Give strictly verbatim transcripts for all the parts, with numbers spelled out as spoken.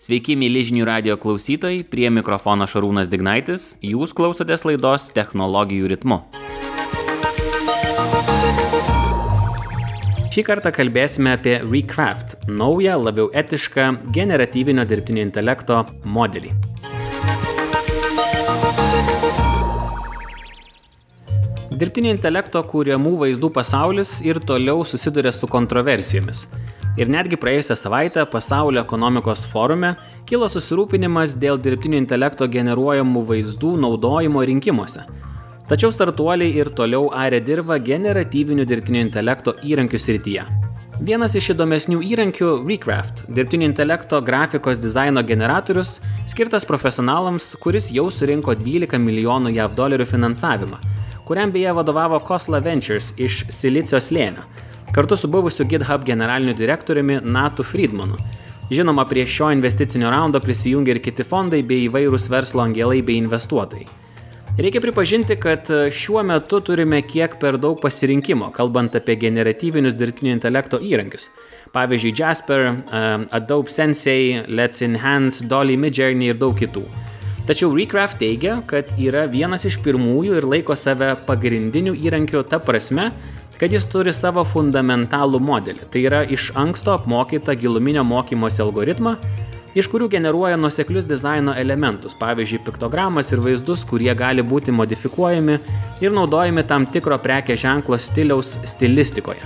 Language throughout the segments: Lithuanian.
Sveiki, myli žinių radijo klausytojai, prie mikrofono Šarūnas Dignaitis, jūs klausotės laidos Technologijų ritmu. Šį kartą kalbėsime apie Recraft, naują, labiau etišką, generatyvinio dirbtinio intelekto modelį. Dirbtinio intelekto kuriamų vaizdų pasaulis ir toliau susiduria su kontroversijomis. Ir netgi praėjusią savaitę Pasaulio ekonomikos forume kilo susirūpinimas dėl dirbtinio intelekto generuojamų vaizdų naudojimo rinkimuose. Tačiau startuoliai ir toliau aria dirvą generatyvinių dirbtinio intelekto įrankių srityje. Vienas iš įdomesnių įrankių – Recraft, dirbtinio intelekto grafikos dizaino generatorius, skirtas profesionalams, kuris jau surinko dvylika milijonų jav dolerių finansavimą, kuriam beje vadovavo Khosla Ventures iš Silicio slėnio, kartu su buvusiu GitHub generaliniu direktoriumi Natu Friedmanu. Žinoma, prie šio investicinio raundo prisijungė ir kiti fondai bei įvairūs verslo angelai bei investuotojai. Reikia pripažinti, kad šiuo metu turime kiek per daug pasirinkimo, kalbant apie generatyvinius dirbtinio intelekto įrankius. Pavyzdžiui, Jasper, Adobe Sensei, Let's Enhance, Dolly Midjourney ir daug kitų. Tačiau Recraft teigia, kad yra vienas iš pirmųjų ir laiko save pagrindiniu įrankiu ta prasme, kad jis turi savo fundamentalų modelį, tai yra iš anksto apmokytą giluminio mokymosi algoritmą, iš kurių generuoja nuoseklius dizaino elementus, pavyzdžiui, piktogramas ir vaizdus, kurie gali būti modifikuojami ir naudojami tam tikro prekės ženklo stiliaus stilistikoje.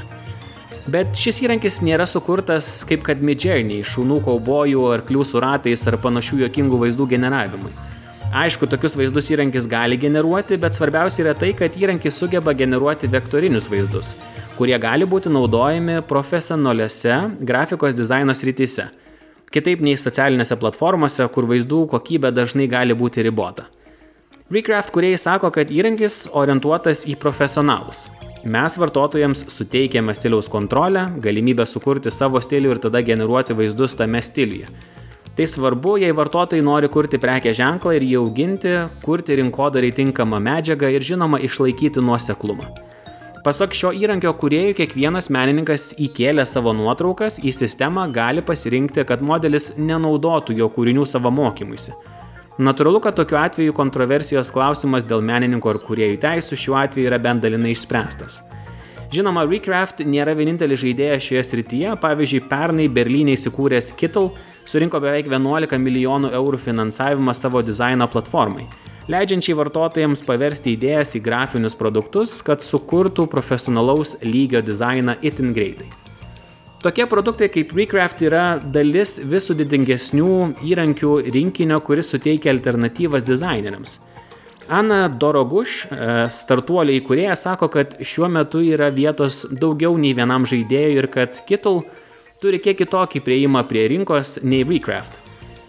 Bet šis įrankis nėra sukurtas kaip kad Midjourney, šunų kaubojų, arklių su ratais ar panašių juokingų vaizdų generavimui. Aišku, tokius vaizdus įrankis gali generuoti, bet svarbiausia yra tai, kad įrankis sugeba generuoti vektorinius vaizdus, kurie gali būti naudojami profesionaliuose grafikos dizaino srityse, kitaip nei socialinėse platformose, kur vaizdų kokybė dažnai gali būti ribota. Recraft kūrėjai sako, kad įrankis orientuotas į profesionalus. Mes vartotojams suteikiame stiliaus kontrolę, galimybę sukurti savo stilių ir tada generuoti vaizdus tame stiliuje. Tai svarbu, jei vartotojai nori kurti prekės ženklą ir jį auginti, kurti rinkodarai tinkamą medžiagą ir žinoma išlaikyti nuoseklumą. Pasak šio įrankio kūrėjų, kiekvienas menininkas įkėlė savo nuotraukas į sistemą gali pasirinkti, kad modelis nenaudotų jo kūrinių savo mokymuisi. Natūralu, kad tokiu atveju kontroversijos klausimas dėl menininko ar kūrėjų teisių šiuo atveju yra bent dalinai išspręstas. Žinoma, Recraft nėra vienintelis žaidėjas šioje srityje, pavyzdžiui, pernai Berlyne įsikūręs Kittel surinko beveik vienuolika milijonų eurų finansavimą savo dizaino platformai, leidžiančiai vartotojams paversti idėjas į grafinius produktus, kad sukurtų profesionalaus lygio dizainą itin greitai. Tokie produktai kaip Recraft yra dalis vis sudėtingesnių įrankių rinkinio, kuris suteikia alternatyvas dizaineriams. Ana Doroguš, startuolio įkūrėja, sako, kad šiuo metu yra vietos daugiau nei vienam žaidėjui ir kad Kittel turi kiek kitokį prieimą prie rinkos nei Recraft.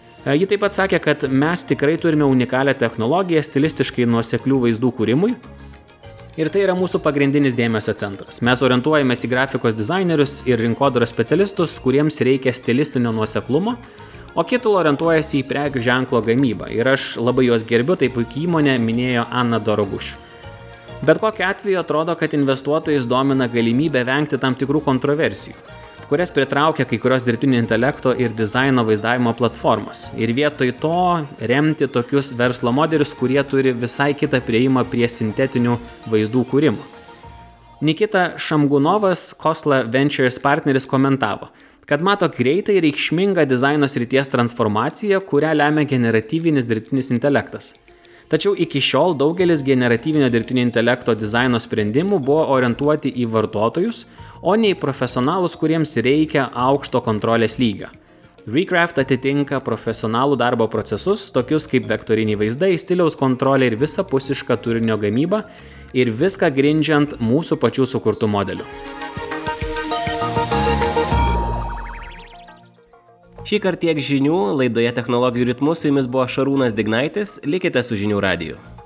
Ji taip pat sakė, kad mes tikrai turime unikalią technologiją stilistiškai nuoseklių vaizdų kūrimui ir tai yra mūsų pagrindinis dėmesio centras. Mes orientuojamės į grafikos dizainerius ir rinkodaros specialistus, kuriems reikia stilistinio nuoseklumo, o Kittel orientuojasi į prekių ženklo gamybą ir aš labai juos gerbiu, tai puikiai įmonė, minėjo Ana Doroguš. Bet kokiu atveju atrodo, kad investuotojus domina galimybė vengti tam tikrų kontroversijų, kurias pritraukia kai kurios dirbtinio intelekto ir dizaino vaizdavimo platformos ir vietoj to remti tokius verslo modelius, kurie turi visai kitą prieimą prie sintetinių vaizdų kūrimo. Nikita Šamgunovas, Khosla Ventures partneris, komentavo, kad mato greitą ir reikšmingą dizaino srities transformaciją, kurią lemia generatyvinis dirbtinis intelektas. Tačiau iki šiol daugelis generatyvinio dirbtinio intelekto dizaino sprendimų buvo orientuoti į vartotojus, o ne į profesionalus, kuriems reikia aukšto kontrolės lygio. Recraft atitinka profesionalų darbo procesus, tokius kaip vektoriniai vaizdai, stiliaus kontrolė ir visapusiška turinio gamyba ir viską grindžiant mūsų pačių sukurtų modelių. Šį kartą tiek žinių, laidoje Technologijų ritmu su jumis buvo Šarūnas Dignaitis, likite su žinių radiju.